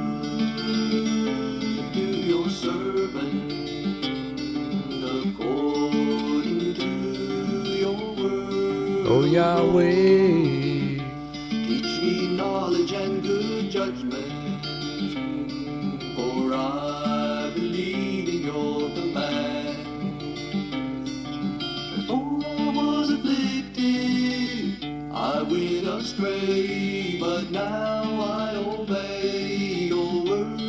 to your servant according to your word. O Yahweh, Teach me knowledge and good judgment, for I believe in your command. Before I was afflicted, I went astray, but now I obey your word.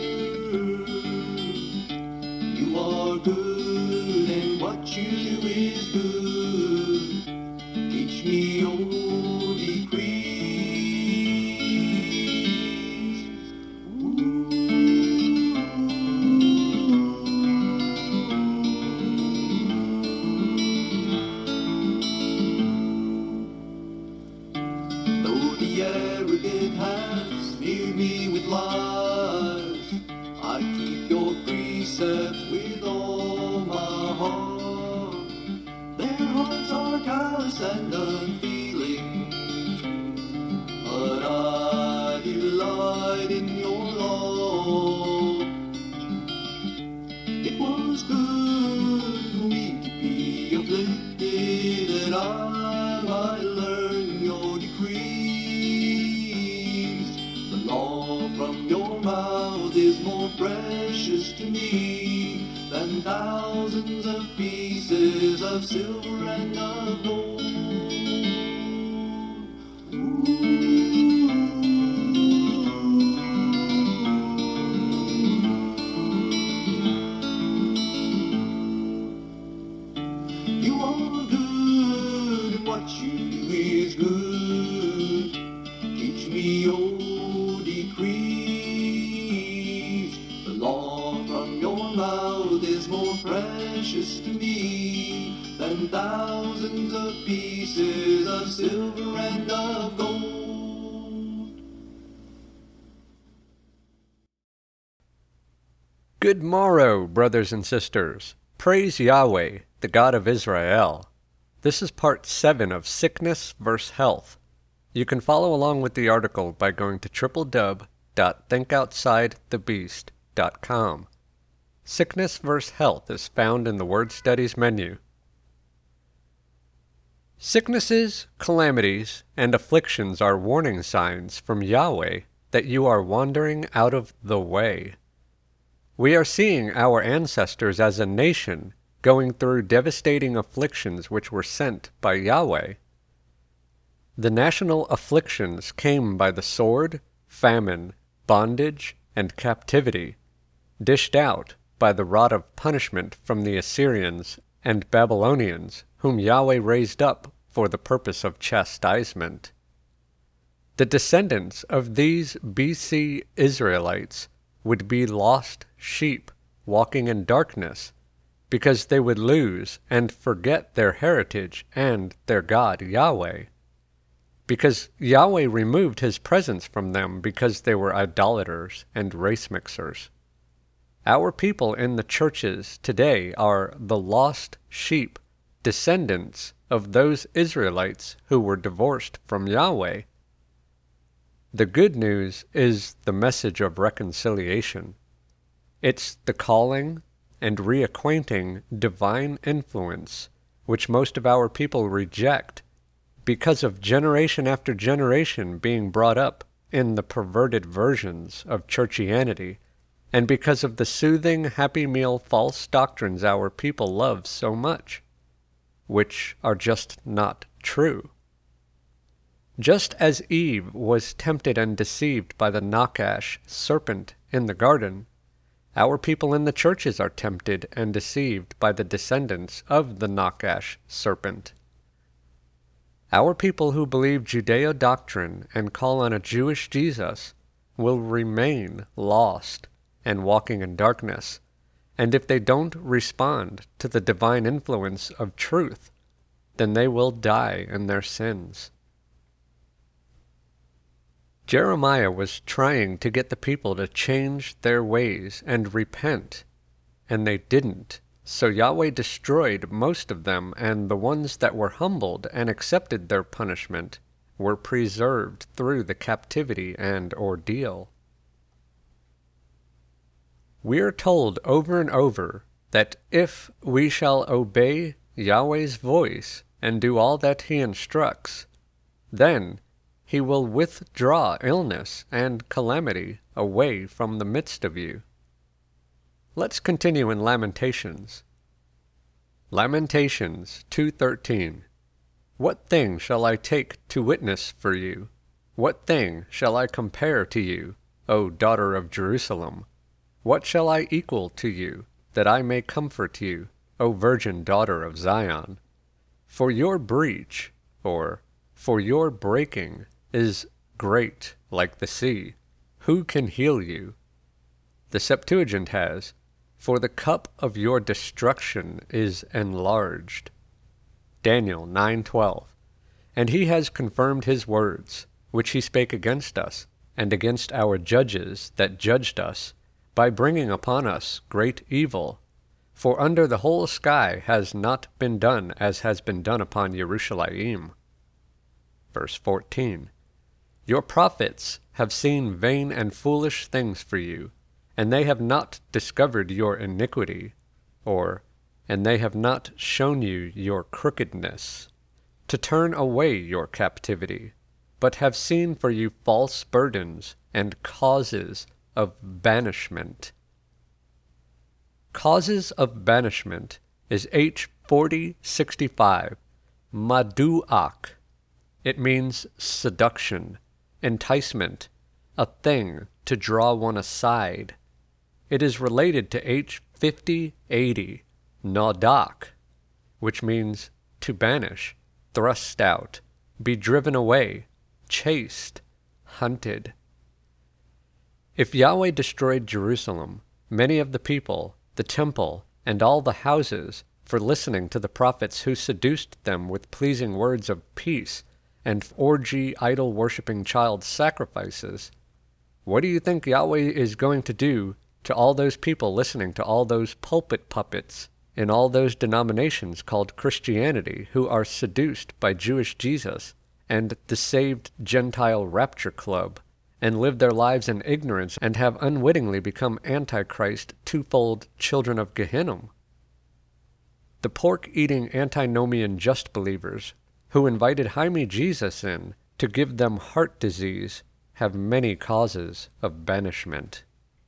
You are good, and what you do is good. Teach me your decrees. Though the arrogant have smeared me with lies, I keep your precepts with all my heart. Their hearts are callous and unfeeling, but I delight in your law. It was good for me to be afflicted, that I might learn your decrees. The law from your mouth is more precious to me than thousands of pieces of silver and of gold. You are good, and what you do is good. Teach me your decrees. The law from your mouth is more precious to me than thousands of pieces of silver and of gold. good morrow, brothers and sisters. Praise Yahweh, the God of Israel. This is part 7 of Sickness vs. Health. You can follow along with the article by going to www.thinkoutsidethebeast.com. Sickness vs. Health is found in the Word Studies menu. Sicknesses, calamities, and afflictions are warning signs from Yahweh that you are wandering out of the way. We are seeing our ancestors as a nation going through devastating afflictions which were sent by Yahweh. The national afflictions came by the sword, famine, bondage, and captivity, dished out by the rod of punishment from the Assyrians and Babylonians, whom Yahweh raised up for the purpose of chastisement. The descendants of these BC Israelites would be lost sheep walking in darkness, because they would lose and forget their heritage and their God Yahweh, because Yahweh removed his presence from them because they were idolaters and race mixers. Our people in the churches today are the lost sheep, descendants of those Israelites who were divorced from Yahweh. The good news is the message of reconciliation. It's the calling and reacquainting divine influence, which most of our people reject because of generation after generation being brought up in the perverted versions of churchianity, and because of the soothing, happy meal false doctrines our people love so much, which are just not true. Just as Eve was tempted and deceived by the Nakash serpent in the garden, our people in the churches are tempted and deceived by the descendants of the Nakash serpent. Our people who believe Judeo doctrine and call on a Jewish Jesus will remain lost and walking in darkness, and if they don't respond to the divine influence of truth, then they will die in their sins. Jeremiah was trying to get the people to change their ways and repent, and they didn't. So Yahweh destroyed most of them, and the ones that were humbled and accepted their punishment were preserved through the captivity and ordeal. We are told over and over that if we shall obey Yahweh's voice and do all that he instructs, then he will withdraw illness and calamity away from the midst of you. Let's continue in Lamentations. Lamentations 2:13. What thing shall I take to witness for you? What thing shall I compare to you, O daughter of Jerusalem? What shall I equal to you, that I may comfort you, O virgin daughter of Zion? For your breach, or for your breaking, is great like the sea. Who can heal you? The Septuagint has, for the cup of your destruction is enlarged. Daniel 9:12. And he has confirmed his words, which he spake against us, and against our judges that judged us, by bringing upon us great evil. For under the whole sky has not been done as has been done upon Jerusalem. Verse 14. Your prophets have seen vain and foolish things for you, and they have not discovered your iniquity, and they have not shown you your crookedness, to turn away your captivity, but have seen for you false burdens and causes of banishment. Causes of banishment is H 4065, maduach. It means seduction, enticement, a thing to draw one aside. It is related to H 5080, nadak, which means to banish, thrust out, be driven away, chased, hunted. If Yahweh destroyed Jerusalem, many of the people, the temple, and all the houses, for listening to the prophets who seduced them with pleasing words of peace and orgy idol-worshipping child sacrifices, what do you think Yahweh is going to do to all those people listening to all those pulpit puppets in all those denominations called Christianity who are seduced by Jewish Jesus and the saved Gentile Rapture Club, and live their lives in ignorance and have unwittingly become Antichrist twofold children of Gehinnom? The pork-eating antinomian just believers who invited Jaime Jesus in to give them heart disease have many causes of banishment.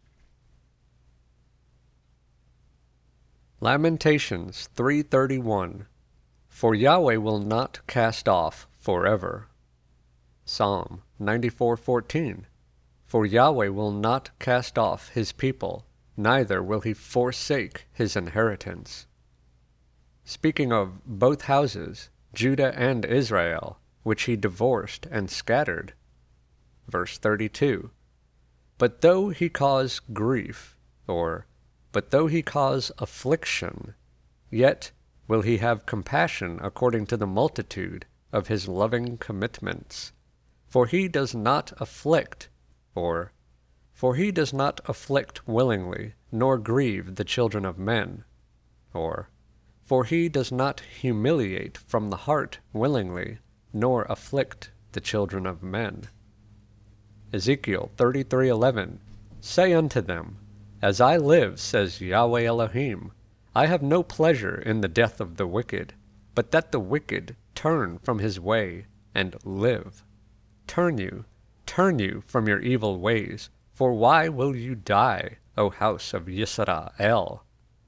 Lamentations 3:31. For Yahweh will not cast off forever. Psalm 94:14. For Yahweh will not cast off his people, neither will he forsake his inheritance. Speaking of both houses, Judah and Israel, which he divorced and scattered. Verse 32. But though he cause grief, but though he cause affliction, yet will he have compassion according to the multitude of his loving commitments. For he does not afflict, for he does not afflict willingly, nor grieve the children of men, for he does not humiliate from the heart willingly, nor afflict the children of men. Ezekiel 33:11. Say unto them, As I live, says Yahweh Elohim, I have no pleasure in the death of the wicked, but that the wicked turn from his way and live. Turn you from your evil ways, for why will you die, O house of Yisrael?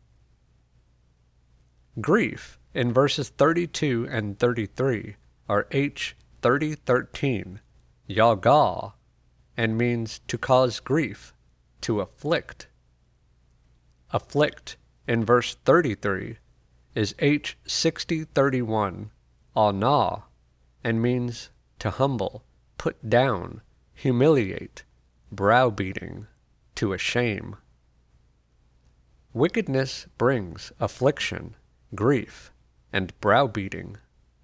Grief in verses 32 and 33 are H 30:13, Yagah, and means to cause grief, to afflict. Afflict in verse 33 is H 60:31, Anah, and means to humble, put down, humiliate, browbeating, to shame. Wickedness brings affliction, grief, and browbeating.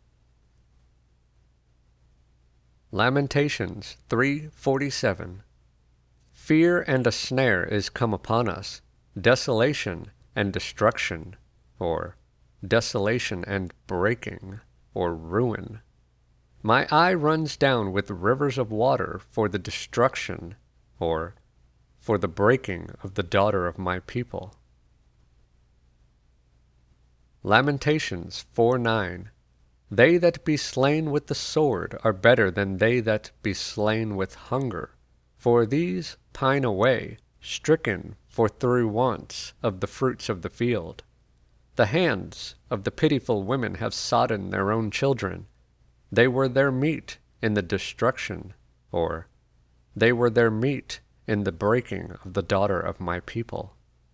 Lamentations 3:47. Fear and a snare is come upon us, desolation and destruction, or desolation and breaking, or ruin. My eye runs down with rivers of water for the destruction, or for the breaking of the daughter of my people. Lamentations 4:9. They that be slain with the sword are better than they that be slain with hunger, for these pine away, stricken for through wants of the fruits of the field. The hands of the pitiful women have sodden their own children. They were their meat in the destruction, or they were their meat in the breaking of the daughter of my people.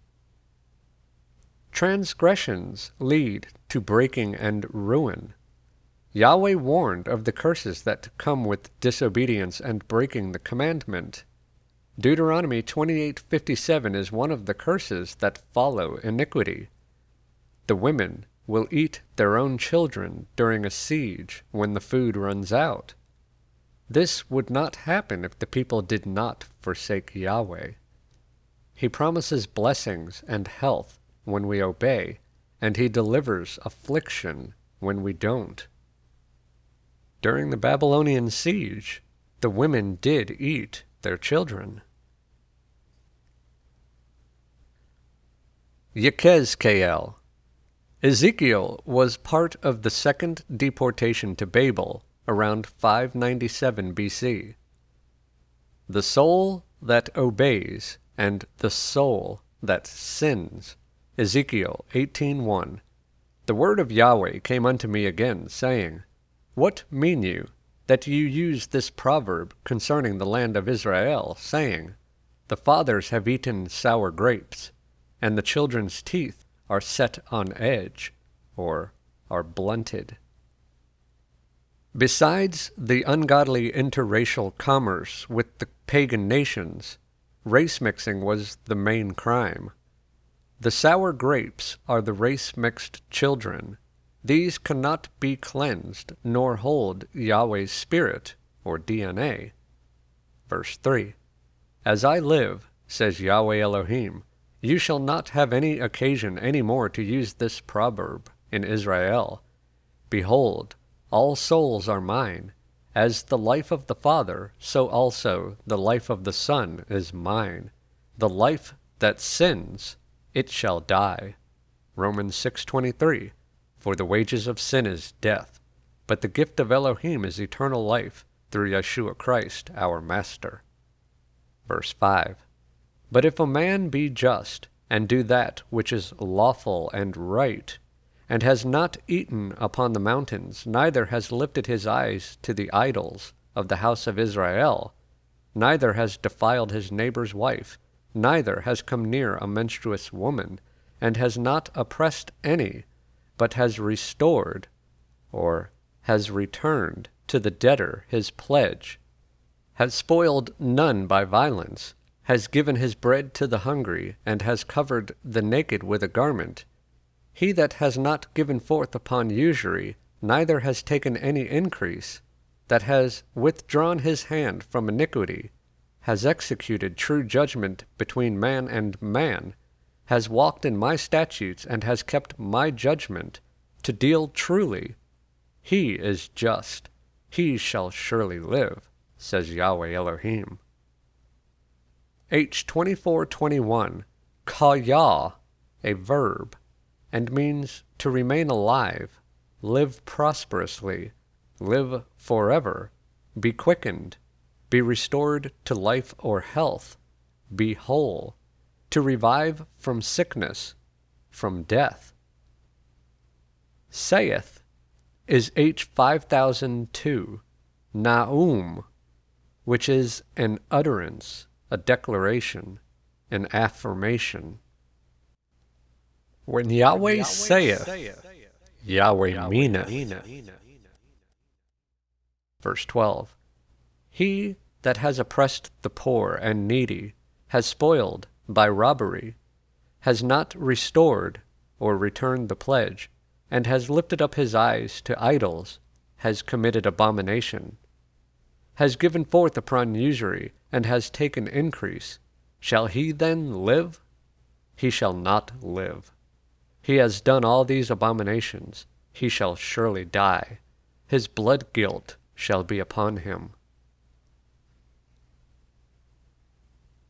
Transgressions lead to breaking and ruin. Yahweh warned of the curses that come with disobedience and breaking the commandment. Deuteronomy 28:57 is one of the curses that follow iniquity. The women will eat their own children during a siege when the food runs out. This would not happen if the people did not forsake Yahweh. He promises blessings and health when we obey, and he delivers affliction when we don't. During the Babylonian siege, the women did eat their children. Yechezkel. Ezekiel was part of the second deportation to Babel around 597 BC. The soul that obeys and the soul that sins. Ezekiel 18:1. The word of Yahweh came unto me again, saying, What mean you, that you use this proverb concerning the land of Israel, saying, The fathers have eaten sour grapes, and the children's teeth are set on edge, or are blunted. Besides the ungodly interracial commerce with the pagan nations, race mixing was the main crime. The sour grapes are the race-mixed children. These cannot be cleansed, nor hold Yahweh's spirit, or DNA. Verse 3. As I live, says Yahweh Elohim, you shall not have any occasion any more to use this proverb in Israel. Behold, all souls are mine. As the life of the Father, so also the life of the Son is mine. The life that sins, it shall die. Romans 6:23. For the wages of sin is death, but the gift of Elohim is eternal life through Yeshua Christ our Master. Verse 5. But if a man be just, and do that which is lawful and right, and has not eaten upon the mountains, neither has lifted his eyes to the idols of the house of Israel, neither has defiled his neighbor's wife, neither has come near a menstruous woman, and has not oppressed any, but has restored, or has returned to the debtor his pledge, has spoiled none by violence, has given his bread to the hungry, and has covered the naked with a garment. He that has not given forth upon usury, neither has taken any increase, that has withdrawn his hand from iniquity, has executed true judgment between man and man, has walked in my statutes, and has kept my judgment, to deal truly. He is just. He shall surely live, says Yahweh Elohim. H 24:21, kayah, a verb, and means to remain alive, live prosperously, live forever, be quickened, be restored to life or health, be whole, to revive from sickness, from death. Saith is H 5002, Naum, which is an utterance, a declaration, an affirmation. When Yahweh saith, Yahweh meaneth. Verse 12. He that has oppressed the poor and needy, has spoiled by robbery, has not restored or returned the pledge, and has lifted up his eyes to idols, has committed abomination, has given forth upon usury, and has taken increase. Shall he then live? He shall not live. He has done all these abominations. He shall surely die. His blood guilt shall be upon him.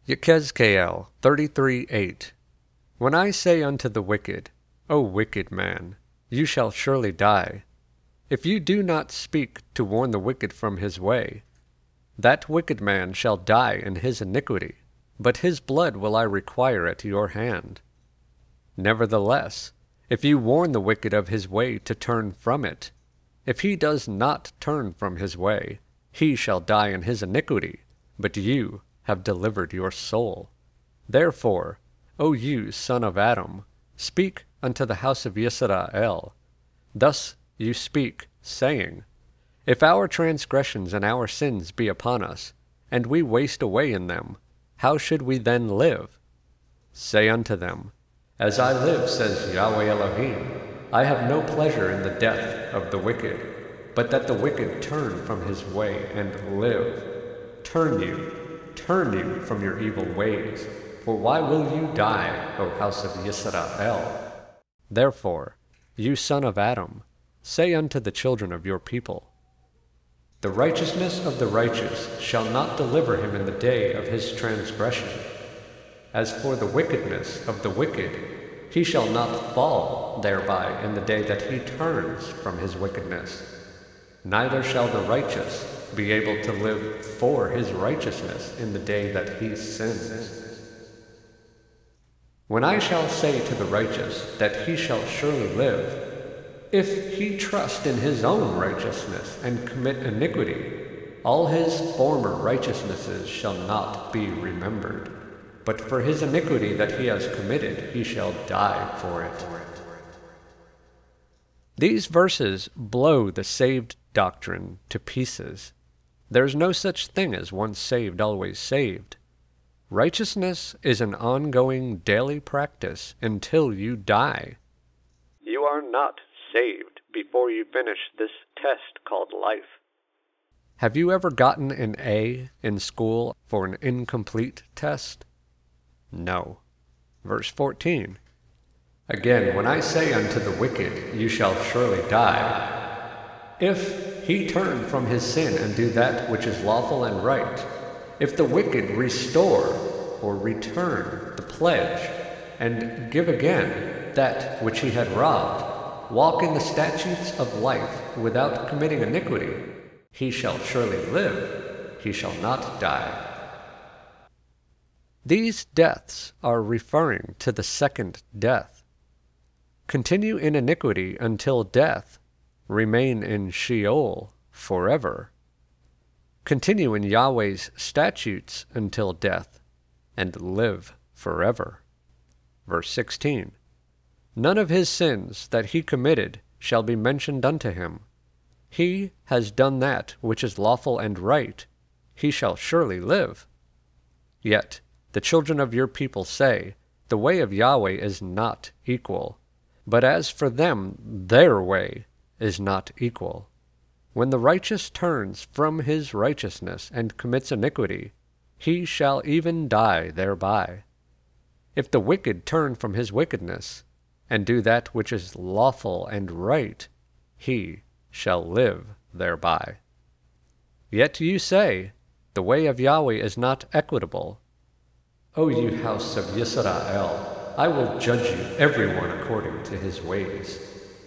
Yechezkel 33:8. When I say unto the wicked, O wicked man, you shall surely die, if you do not speak to warn the wicked from his way, that wicked man shall die in his iniquity, but his blood will I require at your hand. Nevertheless, if you warn the wicked of his way to turn from it, if he does not turn from his way, he shall die in his iniquity, but you have delivered your soul. Therefore, O you son of Adam, speak unto the house of Yisrael. Thus you speak, saying, If our transgressions and our sins be upon us, and we waste away in them, how should we then live? Say unto them, As I live, says Yahweh Elohim, I have no pleasure in the death of the wicked, but that the wicked turn from his way and live. Turn you from your evil ways, for why will you die, O house of Yisrael? Therefore, you son of Adam, say unto the children of your people, The righteousness of the righteous shall not deliver him in the day of his transgression. As for the wickedness of the wicked, he shall not fall thereby in the day that he turns from his wickedness. Neither shall the righteous be able to live for his righteousness in the day that he sins. When I shall say to the righteous that he shall surely live, if he trust in his own righteousness and commit iniquity, all his former righteousnesses shall not be remembered, but for his iniquity that he has committed he shall die for it. These verses blow the saved doctrine to pieces. There is no such thing as once saved, always saved. Righteousness is an ongoing daily practice until you die. You are not saved before you finish this test called life. Have you ever gotten an A in school for an incomplete test? No. Verse 14. Again, when I say unto the wicked, you shall surely die, if he turn from his sin and do that which is lawful and right, if the wicked restore or return the pledge, and give again that which he had robbed, walk in the statutes of life without committing iniquity, he shall surely live, he shall not die. These deaths are referring to the second death. Continue in iniquity until death, remain in Sheol forever. Continue in Yahweh's statutes until death, and live forever. Verse 16. None of his sins that he committed shall be mentioned unto him. He has done that which is lawful and right, he shall surely live. Yet the children of your people say, The way of Yahweh is not equal. But as for them, their way is not equal. When the righteous turns from his righteousness and commits iniquity, he shall even die thereby. If the wicked turn from his wickedness, and do that which is lawful and right, he shall live thereby. Yet you say, The way of Yahweh is not equitable. O you house of Yisrael, I will judge you everyone according to his ways.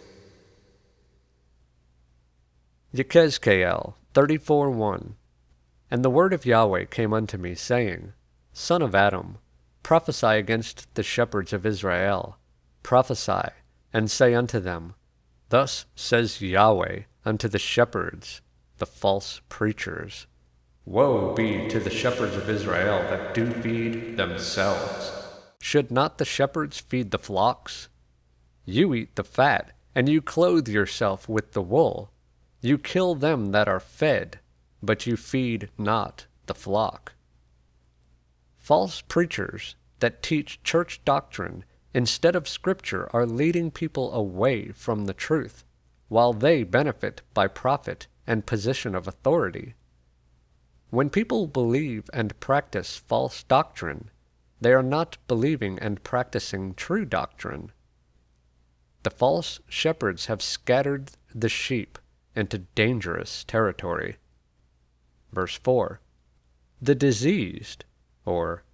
Yechezkel 34:1. And the word of Yahweh came unto me, saying, Son of Adam, prophesy against the shepherds of Israel. Prophesy, and say unto them, Thus says Yahweh unto the shepherds, the false preachers, Woe be to the shepherds of Israel that do feed themselves. Should not the shepherds feed the flocks? You eat the fat, and you clothe yourself with the wool. You kill them that are fed, but you feed not the flock. False preachers that teach church doctrine instead of Scripture are leading people away from the truth, while they benefit by profit and position of authority. When people believe and practice false doctrine, they are not believing and practicing true doctrine. The false shepherds have scattered the sheep into dangerous territory. Verse 4. The diseased, or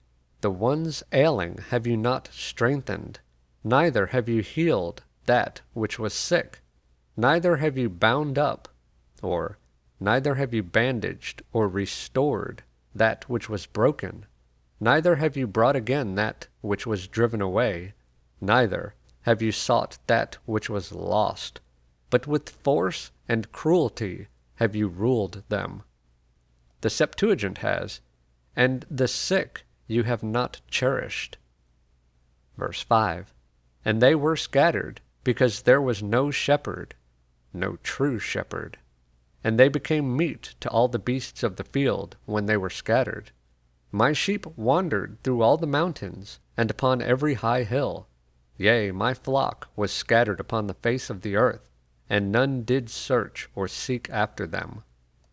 The ones ailing have you not strengthened, neither have you healed that which was sick, neither have you bound up, or neither have you bandaged or restored that which was broken, neither have you brought again that which was driven away, neither have you sought that which was lost, but with force and cruelty have you ruled them. The Septuagint has, and the sick you have not cherished. Verse 5, and they were scattered, because there was no shepherd, no true shepherd. And they became meat to all the beasts of the field when they were scattered. My sheep wandered through all the mountains, and upon every high hill. Yea, my flock was scattered upon the face of the earth, and none did search or seek after them.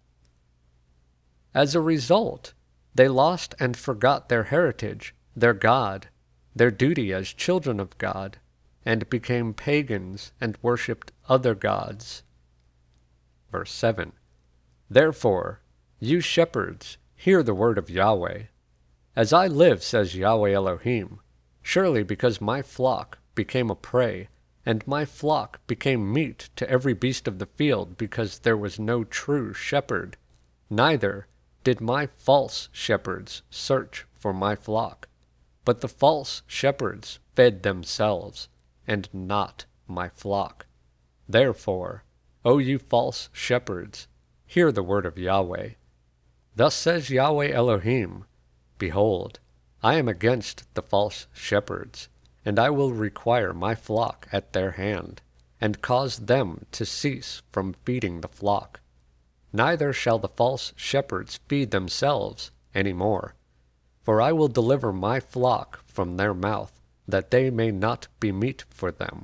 As a result, they lost and forgot their heritage, their God, their duty as children of God, and became pagans and worshipped other gods. Verse 7, therefore, you shepherds, hear the word of Yahweh. As I live, says Yahweh Elohim, surely because my flock became a prey, and my flock became meat to every beast of the field, because there was no true shepherd, neither did my false shepherds search for my flock, but the false shepherds fed themselves, and not my flock. Therefore, O you false shepherds, hear the word of Yahweh. Thus says Yahweh Elohim, behold, I am against the false shepherds, and I will require my flock at their hand, and cause them to cease from feeding the flock. Neither shall the false shepherds feed themselves any more, for I will deliver my flock from their mouth, that they may not be meat for them.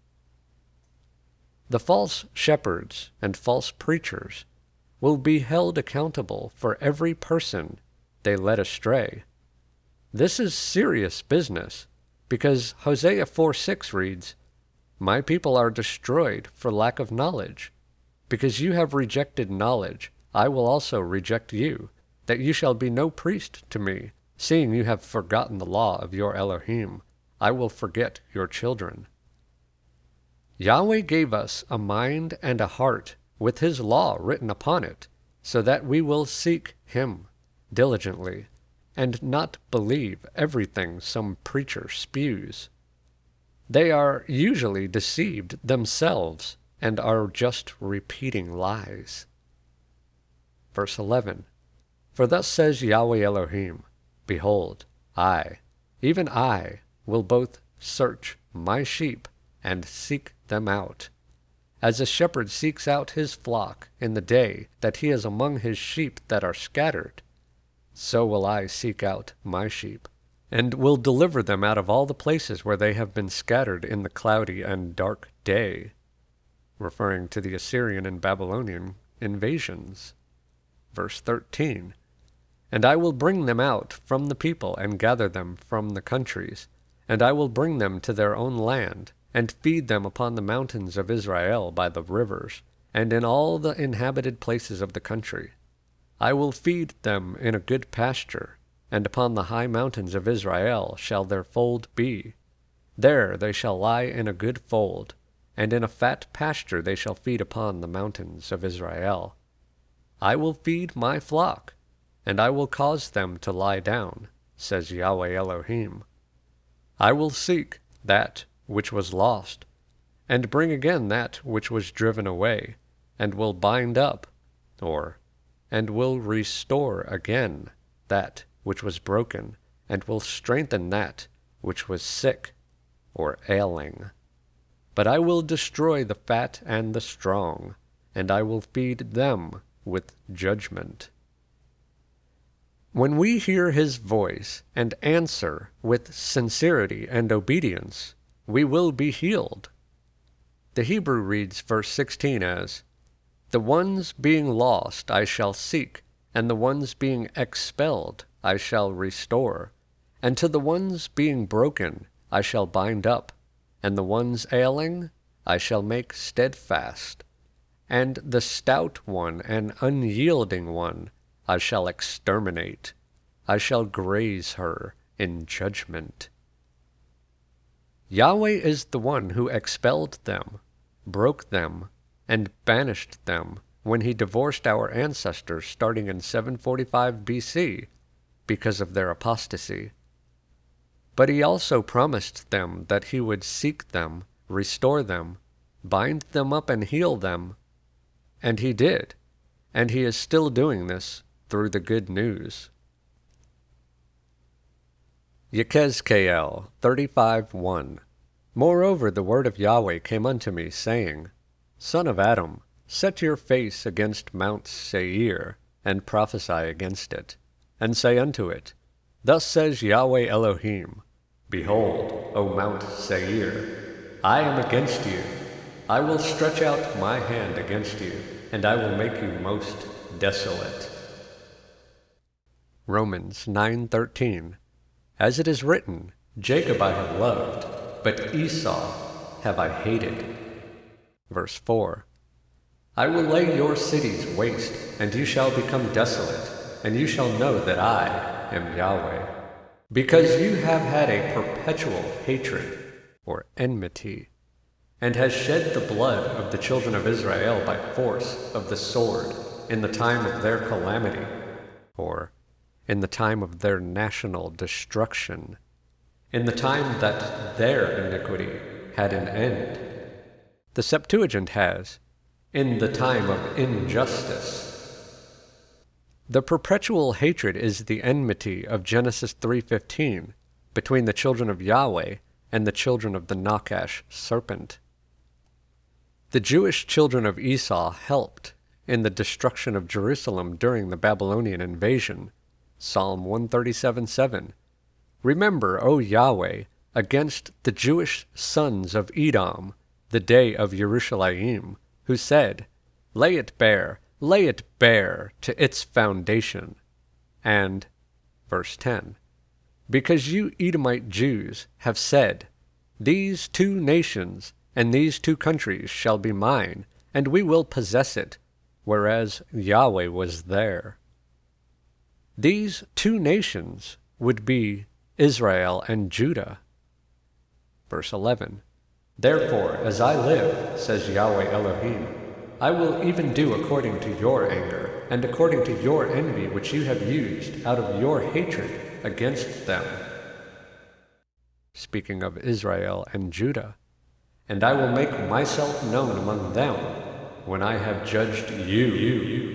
The false shepherds and false preachers will be held accountable for every person they led astray. This is serious business, because Hosea 4:6 reads, my people are destroyed for lack of knowledge. Because you have rejected knowledge, I will also reject you, that you shall be no priest to me, seeing you have forgotten the law of your Elohim. I will forget your children. Yahweh gave us a mind and a heart with his law written upon it, so that we will seek him diligently, and not believe everything some preacher spews. They are usually deceived themselves, and are just repeating lies. Verse 11, for thus says Yahweh Elohim, behold, I, even I, will both search my sheep and seek them out. As a shepherd seeks out his flock in the day that he is among his sheep that are scattered, so will I seek out my sheep, and will deliver them out of all the places where they have been scattered in the cloudy and dark day, referring to the Assyrian and Babylonian invasions. Verse 13, and I will bring them out from the people and gather them from the countries, and I will bring them to their own land, and feed them upon the mountains of Israel by the rivers, and in all the inhabited places of the country. I will feed them in a good pasture, and upon the high mountains of Israel shall their fold be. There they shall lie in a good fold, and in a fat pasture they shall feed upon the mountains of Israel. I will feed my flock, and I will cause them to lie down, says Yahweh Elohim. I will seek that which was lost, and bring again that which was driven away, and will bind up, and will restore again that which was broken, and will strengthen that which was sick or ailing. But I will destroy the fat and the strong, and I will feed them with judgment. When we hear his voice and answer with sincerity and obedience, we will be healed. The Hebrew reads verse 16 as, the ones being lost I shall seek, and the ones being expelled I shall restore, and to the ones being broken I shall bind up, and the ones ailing I shall make steadfast, and the stout one and unyielding one I shall exterminate. I shall graze her in judgment. Yahweh is the one who expelled them, broke them, and banished them when he divorced our ancestors starting in 745 BC because of their apostasy. But he also promised them that he would seek them, restore them, bind them up and heal them. And he did, and he is still doing this through the good news. Yechezkel 35:1. Moreover the word of Yahweh came unto me, saying, Son of Adam, set your face against Mount Seir, and prophesy against it, and say unto it, Thus says Yahweh Elohim, Behold, O Mount Seir, I am against you. I will stretch out my hand against you, and I will make you most desolate. Romans 9:13. As it is written, Jacob I have loved, but Esau have I hated. Verse 4. I will lay your cities waste, and you shall become desolate, and you shall know that I am Yahweh. Because you have had a perpetual hatred, or enmity, and has shed the blood of the children of Israel by force of the sword in the time of their calamity, or in the time of their national destruction, in the time that their iniquity had an end. The Septuagint has, in the time of injustice. The perpetual hatred is the enmity of Genesis 3:15 between the children of Yahweh and the children of the Nakash serpent. The Jewish children of Esau helped in the destruction of Jerusalem during the Babylonian invasion. Psalm 137:7. Remember, O Yahweh, against the Jewish sons of Edom, the day of Yerushalayim, who said, lay it bare to its foundation. And, verse 10, because you Edomite Jews have said, these two nations and these two countries shall be mine, and we will possess it, whereas Yahweh was there. These two nations would be Israel and Judah. Verse 11, therefore, as I live, says Yahweh Elohim, I will even do according to your anger, and according to your envy which you have used out of your hatred against them. Speaking of Israel and Judah, and I will make myself known among them when I have judged you.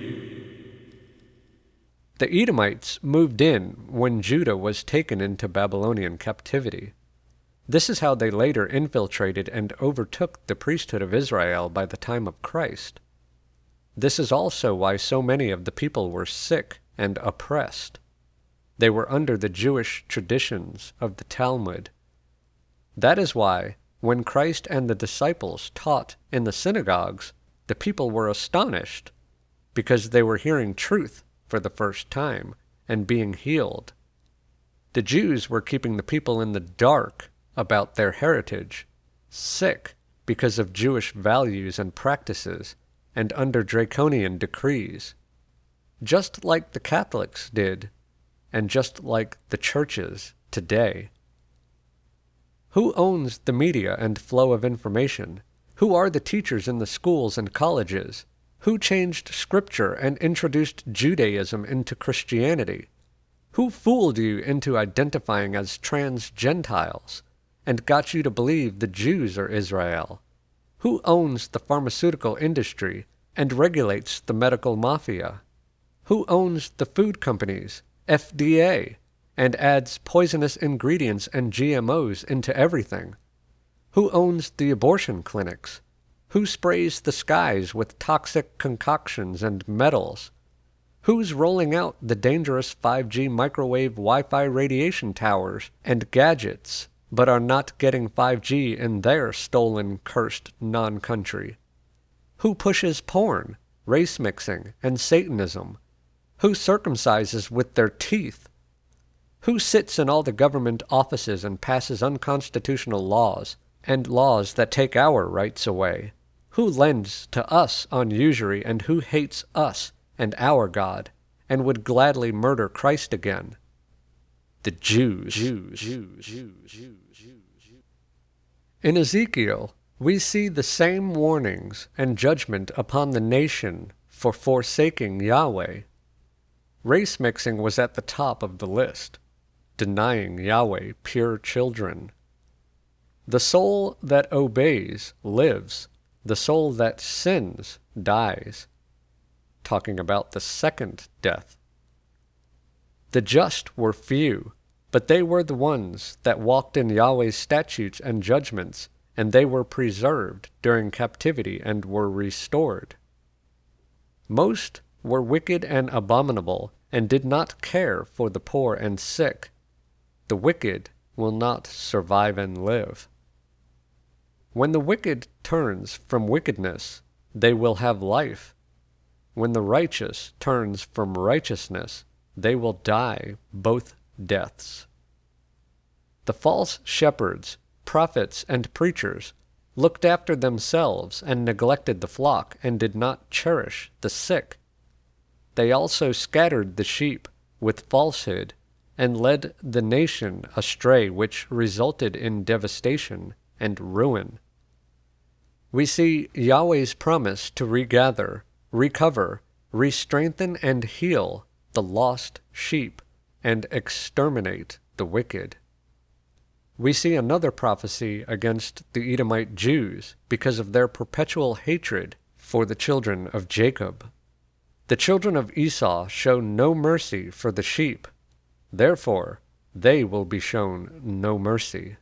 The Edomites moved in when Judah was taken into Babylonian captivity. This is how they later infiltrated and overtook the priesthood of Israel by the time of Christ. This is also why so many of the people were sick and oppressed. They were under the Jewish traditions of the Talmud. That is why, when Christ and the disciples taught in the synagogues, the people were astonished, because they were hearing truth for the first time and being healed. The Jews were keeping the people in the dark about their heritage, sick because of Jewish values and practices, and under draconian decrees, just like the Catholics did, and just like the churches today. Who owns the media and flow of information? Who are the teachers in the schools and colleges? Who changed Scripture and introduced Judaism into Christianity? Who fooled you into identifying as trans-Gentiles and got you to believe the Jews are Israel? Who owns the pharmaceutical industry and regulates the medical mafia? Who owns the food companies, FDA, and adds poisonous ingredients and GMOs into everything? Who owns the abortion clinics? Who sprays the skies with toxic concoctions and metals? Who's rolling out the dangerous 5G microwave Wi-Fi radiation towers and gadgets, but are not getting 5G in their stolen, cursed non-country? Who pushes porn, race mixing, and Satanism? Who circumcises with their teeth? Who sits in all the government offices and passes unconstitutional laws, and laws that take our rights away? Who lends to us on usury, and who hates us and our God, and would gladly murder Christ again? the Jews. In Ezekiel, we see the same warnings and judgment upon the nation for forsaking Yahweh. Race mixing was at the top of the list, denying Yahweh pure children. The soul that obeys lives, the soul that sins dies. Talking about the second death. The just were few, but they were the ones that walked in Yahweh's statutes and judgments, and they were preserved during captivity and were restored. Most were wicked and abominable, and did not care for the poor and sick. The wicked will not survive and live. When the wicked turns from wickedness, they will have life. When the righteous turns from righteousness, they will die both deaths. The false shepherds, prophets, and preachers looked after themselves and neglected the flock and did not cherish the sick. They also scattered the sheep with falsehood and led the nation astray, which resulted in devastation and ruin. We see Yahweh's promise to regather, recover, re-strengthen, and heal the lost sheep and exterminate the wicked. We see another prophecy against the Edomite Jews because of their perpetual hatred for the children of Jacob. The children of Esau show no mercy for the sheep. Therefore, they will be shown no mercy.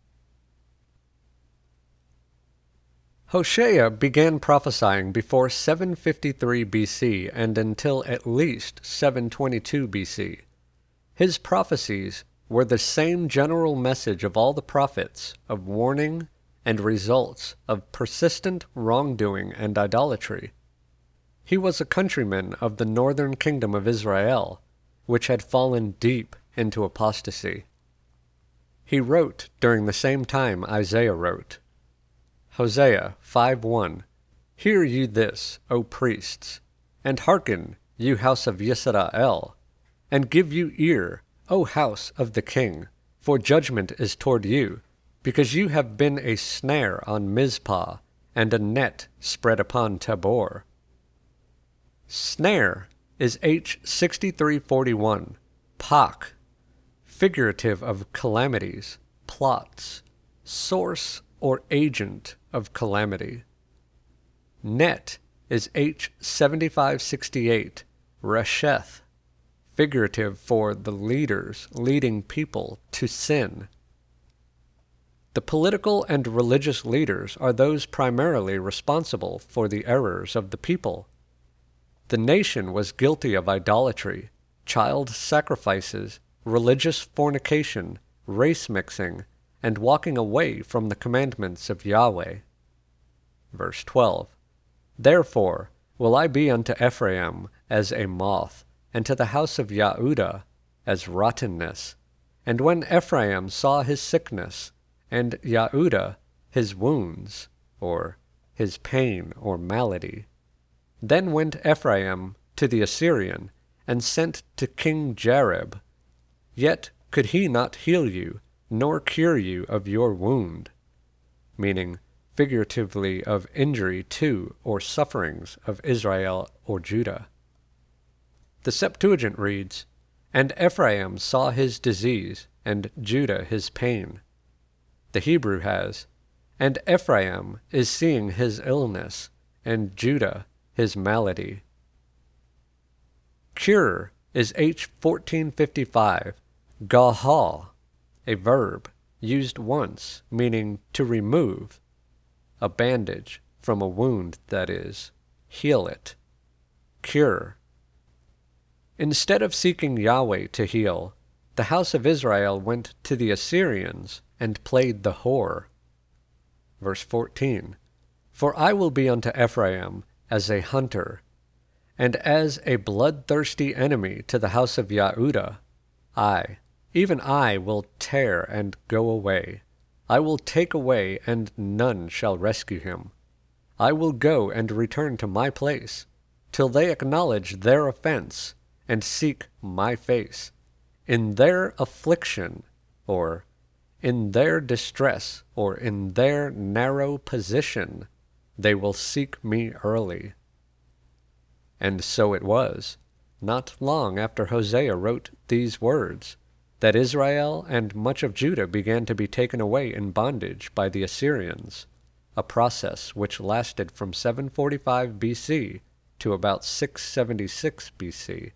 Hosea began prophesying before 753 BC and until at least 722 BC. His prophecies were the same general message of all the prophets of warning and results of persistent wrongdoing and idolatry. He was a countryman of the northern kingdom of Israel, which had fallen deep into apostasy. He wrote during the same time Isaiah wrote. Hosea 5:1 Hear ye this, O priests, and hearken, you house of Yisrael, and give you ear, O house of the king, for judgment is toward you, because you have been a snare on Mizpah, and a net spread upon Tabor. Snare is H6341, Pak, figurative of calamities, plots, source or agent of calamity. Net is H7568, Resheth, figurative for the leaders leading people to sin. The political and religious leaders are those primarily responsible for the errors of the people. The nation was guilty of idolatry, child sacrifices, religious fornication, race mixing, and walking away from the commandments of Yahweh. Verse 12 Therefore will I be unto Ephraim as a moth, and to the house of Yehudah as rottenness. And when Ephraim saw his sickness, and Yehudah his wounds, or his pain or malady, then went Ephraim to the Assyrian, and sent to King Jareb. Yet could he not heal you, nor cure you of your wound, meaning figuratively of injury to or sufferings of Israel or Judah. The Septuagint reads, And Ephraim saw his disease, and Judah his pain. The Hebrew has, And Ephraim is seeing his illness, and Judah his malady. Cure is H1455, gahal, a verb used once, meaning to remove, a bandage from a wound, that is, heal it. Cure. Instead of seeking Yahweh to heal, the house of Israel went to the Assyrians and played the whore. Verse 14 For I will be unto Ephraim as a hunter, and as a bloodthirsty enemy to the house of Yehudah. Even I will tear and go away. I will take away, and none shall rescue him. I will go and return to my place, till they acknowledge their offense, and seek my face, in their affliction, or in their distress, or in their narrow position, they will seek me early. And so it was, not long after Hosea wrote these words, that Israel and much of Judah began to be taken away in bondage by the Assyrians, a process which lasted from 745 BC to about 676 BC.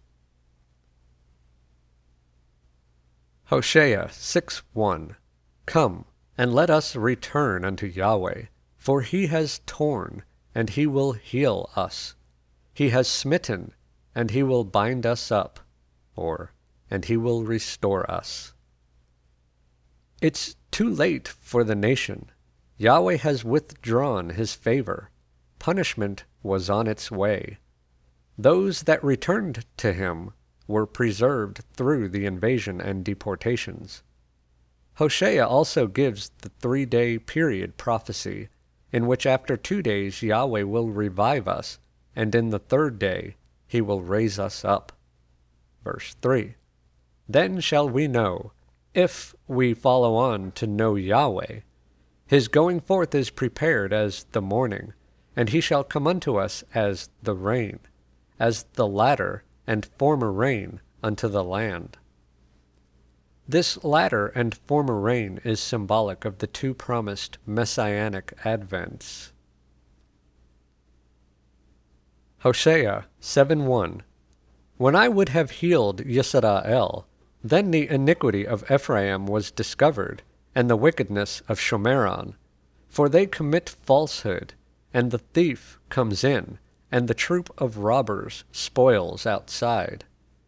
Hosea 6:1. Come, and let us return unto Yahweh, for he has torn, and he will heal us. He has smitten, and he will bind us up, or, and he will restore us. It's too late for the nation. Yahweh has withdrawn his favor. Punishment was on its way. Those that returned to him were preserved through the invasion and deportations. Hosea also gives the 3-day period prophecy, in which after 2 days Yahweh will revive us, and in the 3rd day he will raise us up. Verse 3. Then shall we know, if we follow on to know Yahweh. His going forth is prepared as the morning, and he shall come unto us as the rain, as the latter and former rain unto the land. This latter and former rain is symbolic of the 2 promised messianic advents. Hosea 7:1. When I would have healed Yisrael, then the iniquity of Ephraim was discovered, and the wickedness of Shomeron. For they commit falsehood, and the thief comes in, and the troop of robbers spoils outside.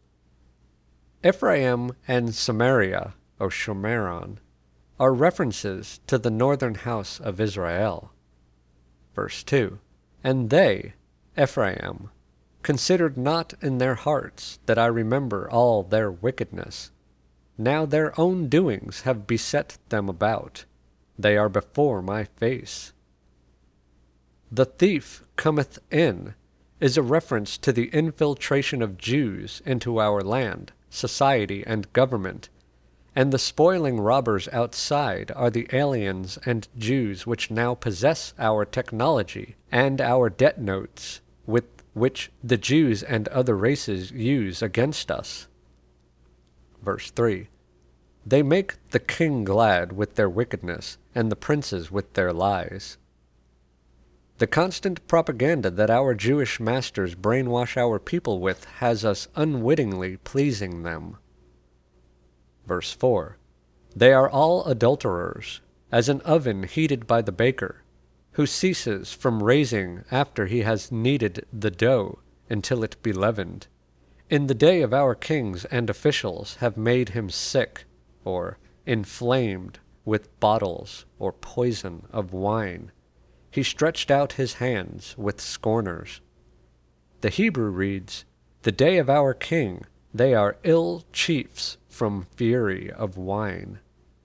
Ephraim and Samaria, or Shomeron, are references to the northern house of Israel. Verse 2. And they, Ephraim, considered not in their hearts that I remember all their wickedness. Now their own doings have beset them about. They are before my face. The thief cometh in is a reference to the infiltration of Jews into our land, society, and government, and the spoiling robbers outside are the aliens and Jews which now possess our technology and our debt notes, with which the Jews and other races use against us. Verse 3. They make the king glad with their wickedness, and the princes with their lies. The constant propaganda that our Jewish masters brainwash our people with has us unwittingly pleasing them. Verse 4. They are all adulterers, as an oven heated by the baker, who ceases from raising after he has kneaded the dough until it be leavened. In the day of our kings and officials have made him sick, or inflamed with bottles or poison of wine. He stretched out his hands with scorners. The Hebrew reads, The day of our king, they are ill chiefs from fury of wine.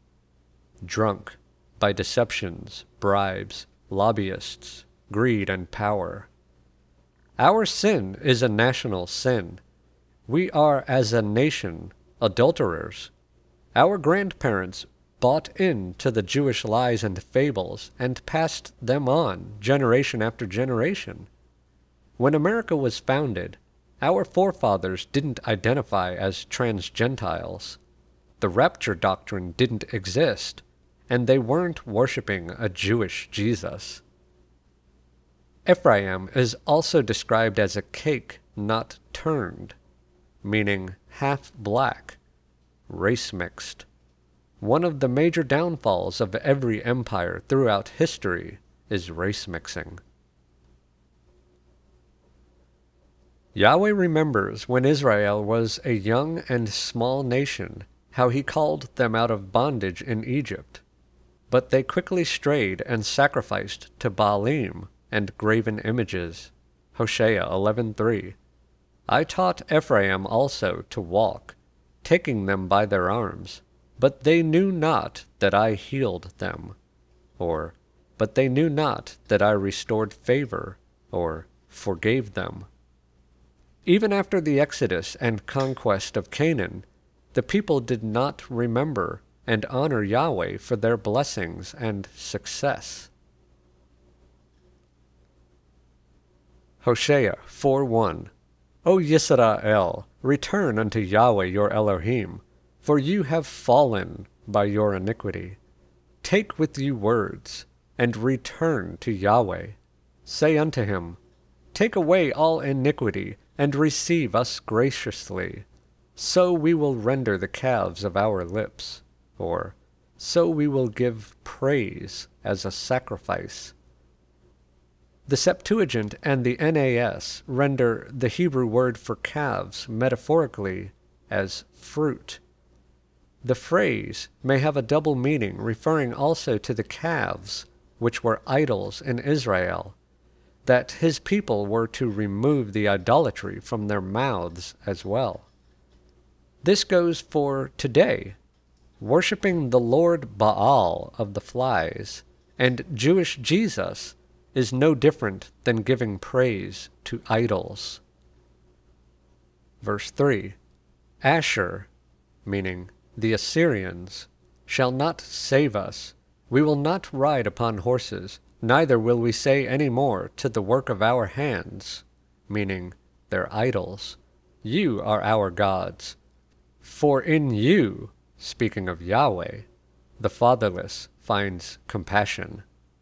Drunk by deceptions, bribes, lobbyists, greed, and power. Our sin is a national sin. We are, as a nation, adulterers. Our grandparents bought into the Jewish lies and fables and passed them on generation after generation. When America was founded, our forefathers didn't identify as trans-Gentiles. The rapture doctrine didn't exist, and they weren't worshiping a Jewish Jesus. Ephraim is also described as a cake not turned, meaning half black, race-mixed. One of the major downfalls of every empire throughout history is race-mixing. Yahweh remembers when Israel was a young and small nation, how he called them out of bondage in Egypt. But they quickly strayed and sacrificed to Baalim and graven images. Hosea 11:3. I taught Ephraim also to walk, taking them by their arms. But they knew not that I healed them, or, but they knew not that I restored favor, or forgave them. Even after the exodus and conquest of Canaan, the people did not remember and honor Yahweh for their blessings and success. Hosea 4:1. O Yisrael, return unto Yahweh your Elohim, for you have fallen by your iniquity. Take with you words, and return to Yahweh. Say unto him, Take away all iniquity, and receive us graciously. So we will render the calves of our lips, or so we will give praise as a sacrifice. The Septuagint and the NAS render the Hebrew word for calves metaphorically as fruit. The phrase may have a double meaning, referring also to the calves, which were idols in Israel, that his people were to remove the idolatry from their mouths as well. This goes for today, worshiping the Lord Baal of the flies, and Jewish Jesus is no different than giving praise to idols. Verse 3. Asher, meaning the Assyrians, shall not save us. We will not ride upon horses, neither will we say any more to the work of our hands, meaning their idols, You are our gods. For in you, speaking of Yahweh, the fatherless finds compassion.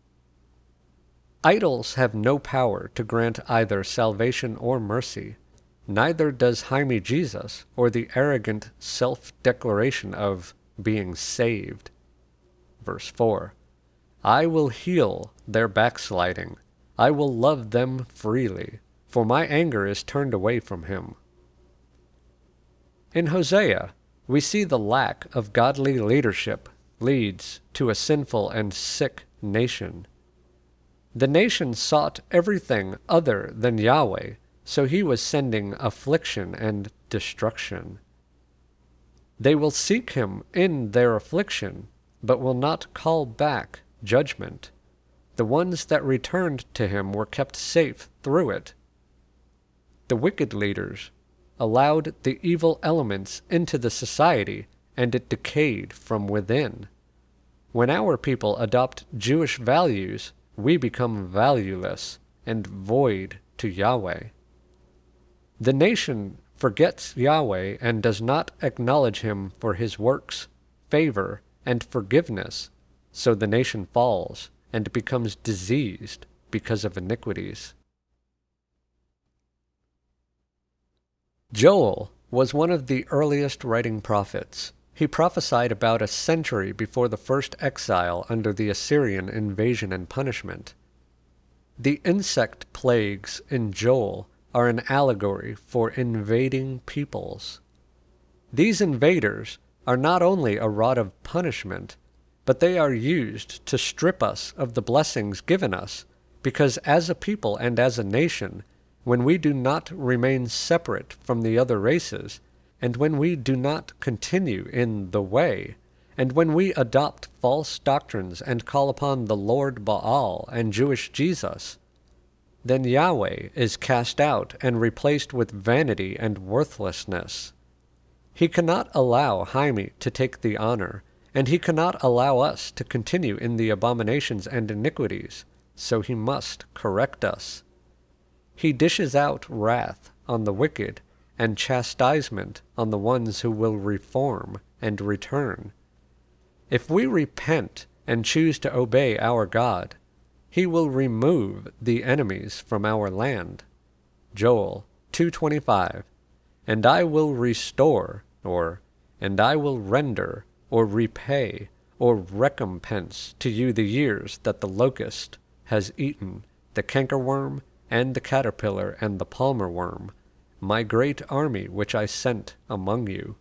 Idols have no power to grant either salvation or mercy. Neither does Jaime Jesus or the arrogant self-declaration of being saved. Verse 4. I will heal their backsliding. I will love them freely, for my anger is turned away from him. In Hosea, we see the lack of godly leadership leads to a sinful and sick nation. The nation sought everything other than Yahweh, so he was sending affliction and destruction. They will seek him in their affliction, but will not call back judgment. The ones that returned to him were kept safe through it. The wicked leaders allowed the evil elements into the society, and it decayed from within. When our people adopt Jewish values, we become valueless and void to Yahweh. The nation forgets Yahweh and does not acknowledge him for his works, favor, and forgiveness, so the nation falls and becomes diseased because of iniquities. Joel was one of the earliest writing prophets. He prophesied about a century before the first exile under the Assyrian invasion and punishment. The insect plagues in Joel are an allegory for invading peoples. These invaders are not only a rod of punishment, but they are used to strip us of the blessings given us, because as a people and as a nation, when we do not remain separate from the other races, and when we do not continue in the way, and when we adopt false doctrines and call upon the Lord Baal and Jewish Jesus, then Yahweh is cast out and replaced with vanity and worthlessness. He cannot allow Jaime to take the honor, and he cannot allow us to continue in the abominations and iniquities, so he must correct us. He dishes out wrath on the wicked, and chastisement on the ones who will reform and return. If we repent and choose to obey our God, he will remove the enemies from our land. Joel 2:25. And I will restore, or and I will render, or repay, or recompense to you the years that the locust has eaten, the cankerworm, and the caterpillar, and the palmer worm, my great army which I sent among you.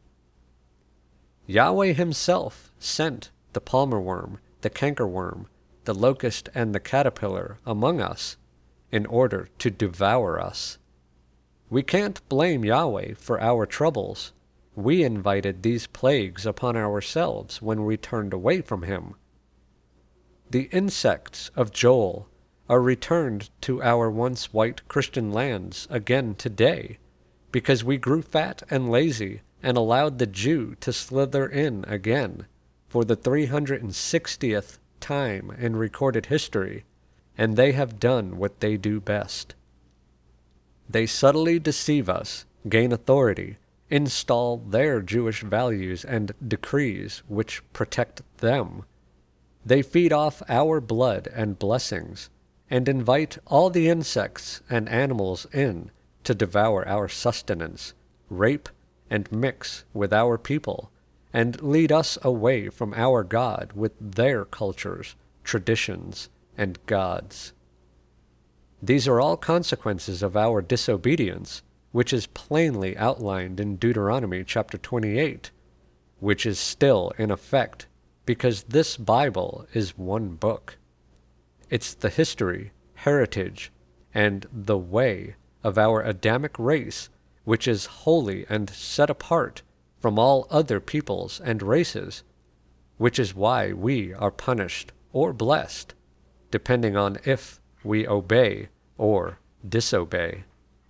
Yahweh himself sent the palmer worm, the cankerworm, the locust, and the caterpillar among us, in order to devour us. We can't blame Yahweh for our troubles. We invited these plagues upon ourselves when we turned away from him. The insects of Joel are returned to our once white Christian lands again today, because we grew fat and lazy and allowed the Jew to slither in again for the 360th time in recorded history, and they have done what they do best. They subtly deceive us, gain authority, install their Jewish values and decrees which protect them. They feed off our blood and blessings, and invite all the insects and animals in to devour our sustenance, rape, and mix with our people, and lead us away from our God with their cultures, traditions, and gods. These are all consequences of our disobedience, which is plainly outlined in Deuteronomy chapter 28, which is still in effect because this Bible is one book. It's the history, heritage, and the way of our Adamic race, which is holy and set apart from all other peoples and races, which is why we are punished or blessed, depending on if we obey or disobey.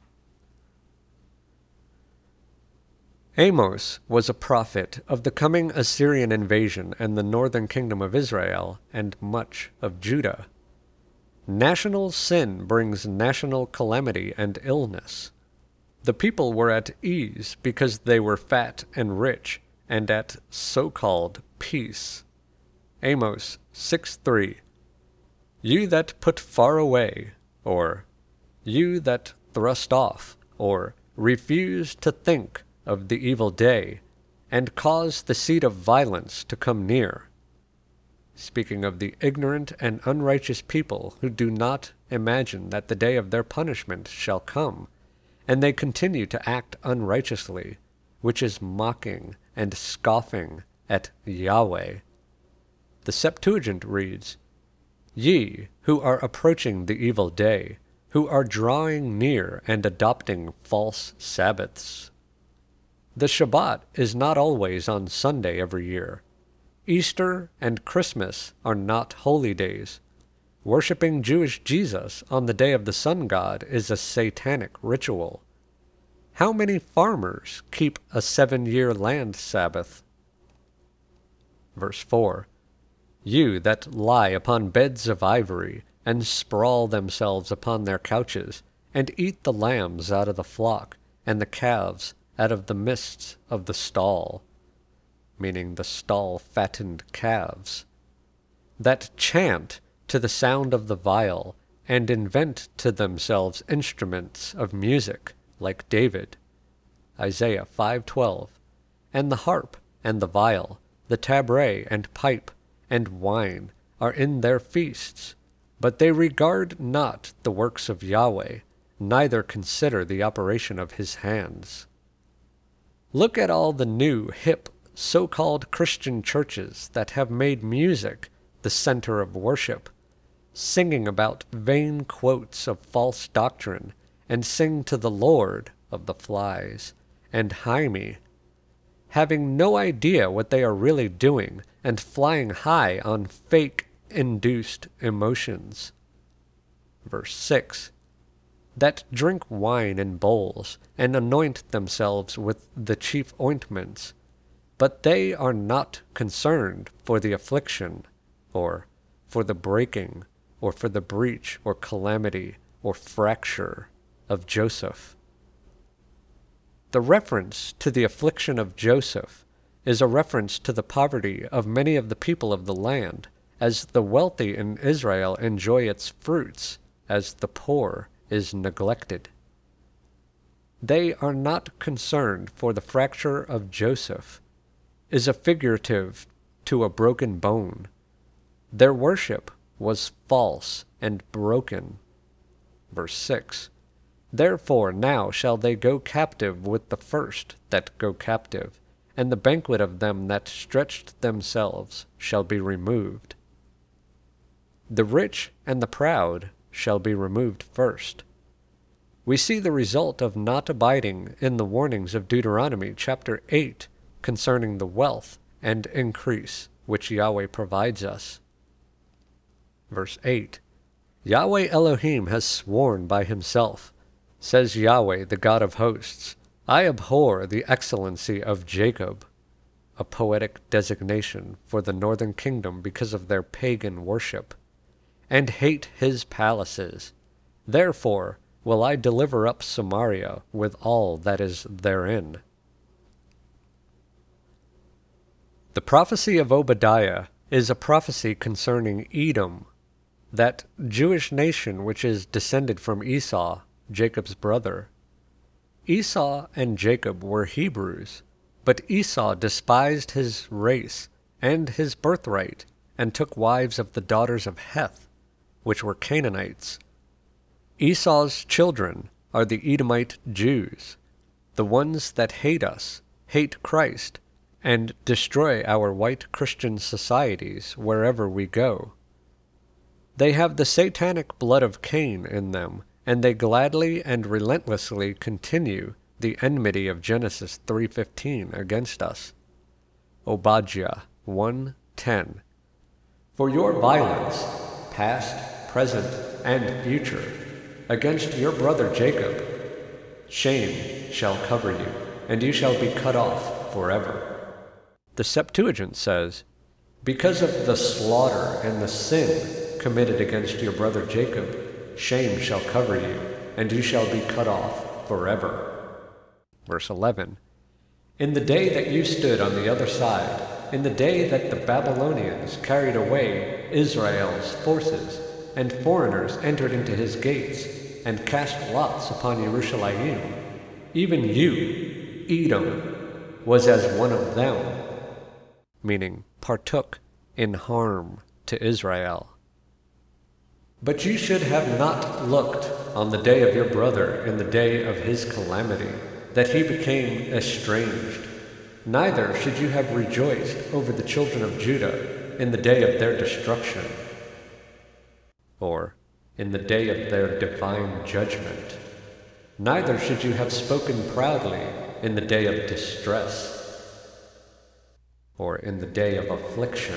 Amos was a prophet of the coming Assyrian invasion and the northern kingdom of Israel and much of Judah. National sin brings national calamity and illness. The people were at ease because they were fat and rich and at so-called peace. Amos 6:3. You that put far away, or you that thrust off, or refuse to think of the evil day, and cause the seed of violence to come near. Speaking of the ignorant and unrighteous people who do not imagine that the day of their punishment shall come, and they continue to act unrighteously, which is mocking and scoffing at Yahweh. The Septuagint reads, Ye who are approaching the evil day, who are drawing near and adopting false Sabbaths. The Shabbat is not always on Sunday every year. Easter and Christmas are not holy days. Worshipping Jewish Jesus on the day of the sun god is a satanic ritual. How many farmers keep a 7-year land Sabbath? Verse 4. You that lie upon beds of ivory, and sprawl themselves upon their couches, and eat the lambs out of the flock, and the calves out of the mists of the stall, meaning the stall-fattened calves, that chant to the sound of the viol, and invent to themselves instruments of music, like David, Isaiah 5:12, and the harp, and the viol, the tabret, and pipe, and wine are in their feasts, but they regard not the works of Yahweh, neither consider the operation of his hands. Look at all the new, hip, so-called Christian churches that have made music the center of worship, singing about vain quotes of false doctrine, and sing to the Lord of the Flies, and Hyme, having no idea what they are really doing, and flying high on fake-induced emotions. Verse 6. That drink wine in bowls, and anoint themselves with the chief ointments, but they are not concerned for the affliction, or for the breaking, or for the breach, or calamity, or fracture of Joseph. The reference to the affliction of Joseph is a reference to the poverty of many of the people of the land, as the wealthy in Israel enjoy its fruits, as the poor is neglected. They are not concerned for the fracture of Joseph, is a figurative to a broken bone. Their worship was false and broken. Verse 6. Therefore now shall they go captive with the first that go captive, and the banquet of them that stretched themselves shall be removed. The rich and the proud shall be removed first. We see the result of not abiding in the warnings of Deuteronomy chapter 8 concerning the wealth and increase which Yahweh provides us. Verse 8. Yahweh Elohim has sworn by himself, says Yahweh the God of hosts, I abhor the excellency of Jacob, a poetic designation for the northern kingdom because of their pagan worship, and hate his palaces. Therefore will I deliver up Samaria with all that is therein. The prophecy of Obadiah is a prophecy concerning Edom, that Jewish nation which is descended from Esau, Jacob's brother. Esau and Jacob were Hebrews, but Esau despised his race and his birthright, and took wives of the daughters of Heth, which were Canaanites. Esau's children are the Edomite Jews, the ones that hate us, hate Christ, and destroy our white Christian societies wherever we go. They have the satanic blood of Cain in them, and they gladly and relentlessly continue the enmity of Genesis 3:15 against us. Obadiah 1:10. For your violence, past, present, and future, against your brother Jacob, shame shall cover you, and you shall be cut off forever. The Septuagint says, because of the slaughter and the sin committed against your brother Jacob, shame shall cover you, and you shall be cut off forever. Verse 11. In the day that you stood on the other side, in the day that the Babylonians carried away Israel's forces, and foreigners entered into his gates, and cast lots upon Jerusalem, even you, Edom, was as one of them, meaning partook in harm to Israel. But you should have not looked on the day of your brother in the day of his calamity, that he became estranged. Neither should you have rejoiced over the children of Judah in the day of their destruction, or in the day of their divine judgment. Neither should you have spoken proudly in the day of distress, or in the day of affliction.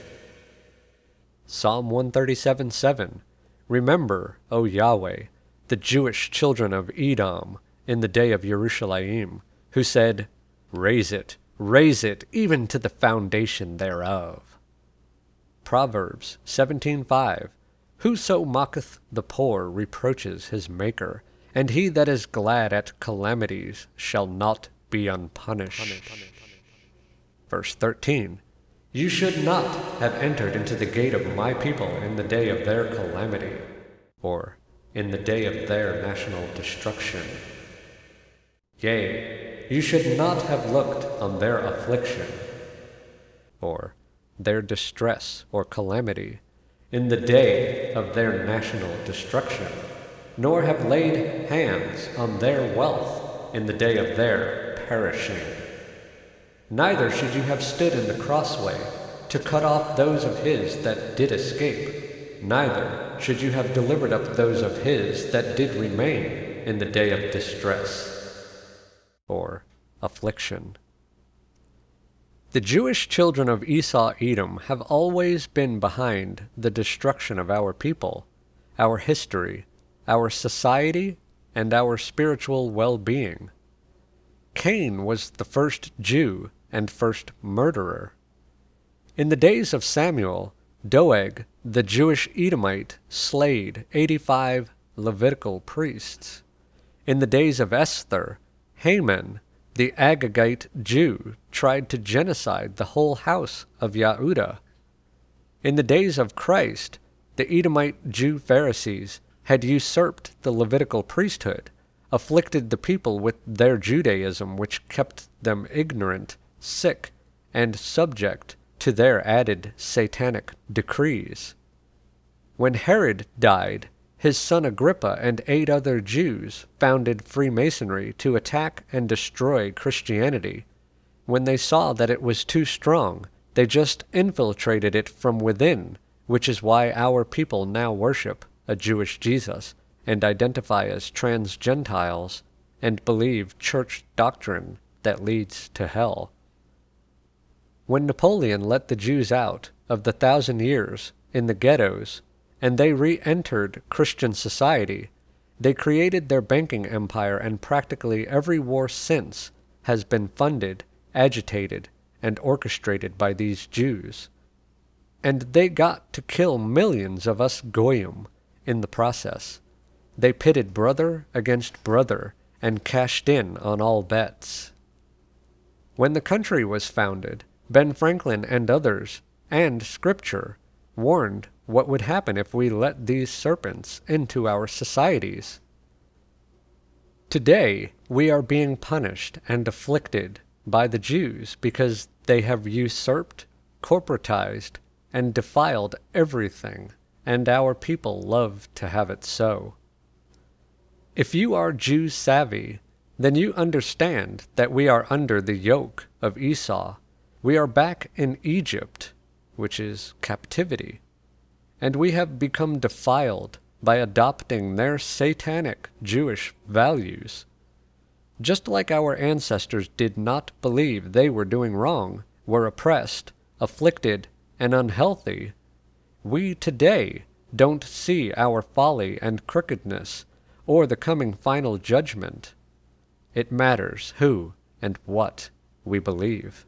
Psalm 137:7. Remember, O Yahweh, the Jewish children of Edom in the day of Jerusalem, who said, raise it, even to the foundation thereof. Proverbs 17:5. Whoso mocketh the poor reproaches his Maker, and he that is glad at calamities shall not be unpunished. Verse 13. You should not have entered into the gate of my people in the day of their calamity, or in the day of their national destruction. Yea, you should not have looked on their affliction, or their distress or calamity, in the day of their national destruction, nor have laid hands on their wealth in the day of their perishing. Neither should you have stood in the crossway to cut off those of his that did escape, neither should you have delivered up those of his that did remain in the day of distress, or affliction. The Jewish children of Esau Edom have always been behind the destruction of our people, our history, our society, and our spiritual well-being. Cain was the first Jew and first murderer. In the days of Samuel, Doeg, the Jewish Edomite, slayed 85 Levitical priests. In the days of Esther, Haman, the Agagite Jew, tried to genocide the whole house of Yehudah. In the days of Christ, the Edomite Jew Pharisees had usurped the Levitical priesthood, afflicted the people with their Judaism, which kept them ignorant, sick, and subject to their added satanic decrees. When Herod died, his son Agrippa and 8 other Jews founded Freemasonry to attack and destroy Christianity. When they saw that it was too strong, they just infiltrated it from within, which is why our people now worship a Jewish Jesus and identify as trans-Gentiles and believe church doctrine that leads to hell. When Napoleon let the Jews out of the 1,000 years in the ghettos, and they re-entered Christian society, They created their banking empire, and practically every war since has been funded, agitated, and orchestrated by these Jews. And they got to kill millions of us Goyim in the process. They pitted brother against brother and cashed in on all bets. When the country was founded, Ben Franklin and others, and Scripture, warned what would happen if we let these serpents into our societies. Today, we are being punished and afflicted by the Jews because they have usurped, corporatized, and defiled everything, and our people love to have it so. If you are Jew savvy, then you understand that we are under the yoke of Esau. We are back in Egypt, which is captivity, and we have become defiled by adopting their satanic Jewish values. Just like our ancestors did not believe they were doing wrong, were oppressed, afflicted, and unhealthy, we today don't see our folly and crookedness or the coming final judgment. It matters who and what we believe.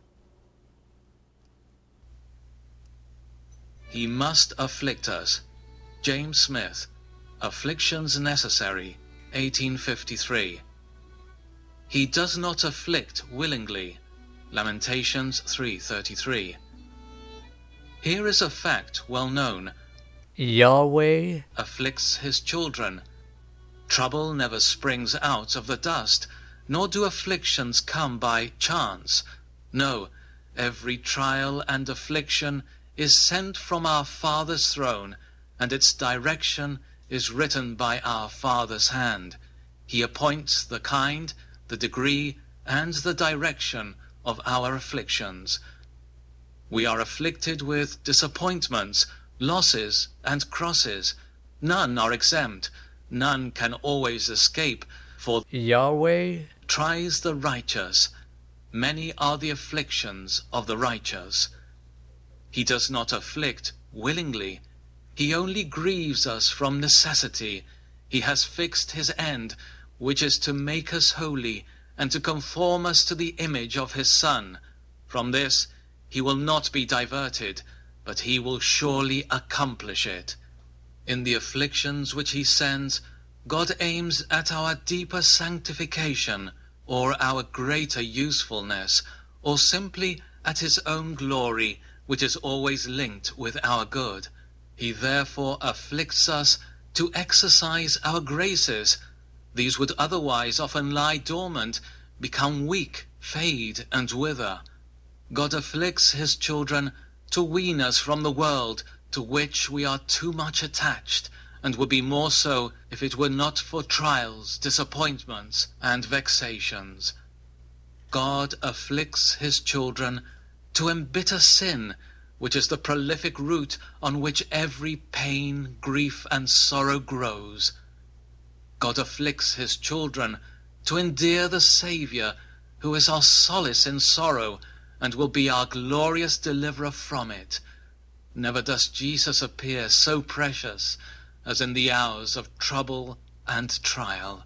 He must afflict us. James Smith, Afflictions Necessary, 1853. He does not afflict willingly. Lamentations 3:33. Here is a fact well known. Yahweh afflicts his children. Trouble never springs out of the dust, nor do afflictions come by chance. No, every trial and affliction is sent from our Father's throne, and its direction is written by our Father's hand. He appoints the kind, the degree, and the direction of our afflictions. We are afflicted with disappointments, losses, and crosses. None are exempt. None can always escape, for Yahweh tries the righteous. Many are the afflictions of the righteous. He does not afflict willingly. He only grieves us from necessity. He has fixed his end, which is to make us holy, and to conform us to the image of his Son. From this he will not be diverted, but he will surely accomplish it. In the afflictions which he sends, God aims at our deeper sanctification, or our greater usefulness, or simply at his own glory, which is always linked with our good. He therefore afflicts us to exercise our graces. These would otherwise often lie dormant, become weak, fade, and wither. God afflicts his children to wean us from the world, to which we are too much attached, and would be more so if it were not for trials, disappointments, and vexations. God afflicts his children to embitter sin, which is the prolific root on which every pain, grief, and sorrow grows. God afflicts his children to endear the Saviour, who is our solace in sorrow, and will be our glorious deliverer from it. Never does Jesus appear so precious as in the hours of trouble and trial.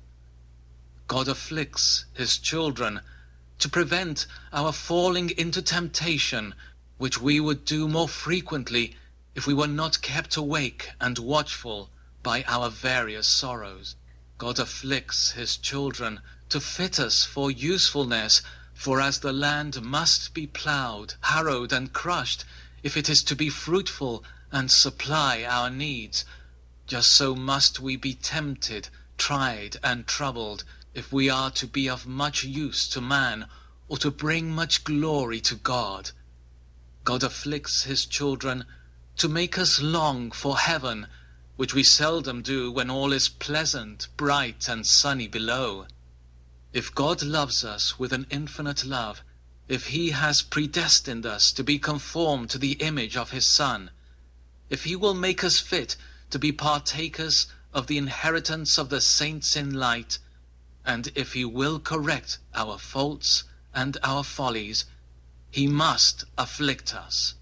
God afflicts his children to prevent our falling into temptation, which we would do more frequently if we were not kept awake and watchful by our various sorrows. God afflicts his children to fit us for usefulness, for as the land must be ploughed, harrowed, and crushed, if it is to be fruitful and supply our needs, just so must we be tempted, tried, and troubled, if we are to be of much use to man, or to bring much glory to God. God afflicts his children to make us long for heaven, which we seldom do when all is pleasant, bright, and sunny below. If God loves us with an infinite love, if he has predestined us to be conformed to the image of his Son, if he will make us fit to be partakers of the inheritance of the saints in light, and if he will correct our faults and our follies, he must afflict us.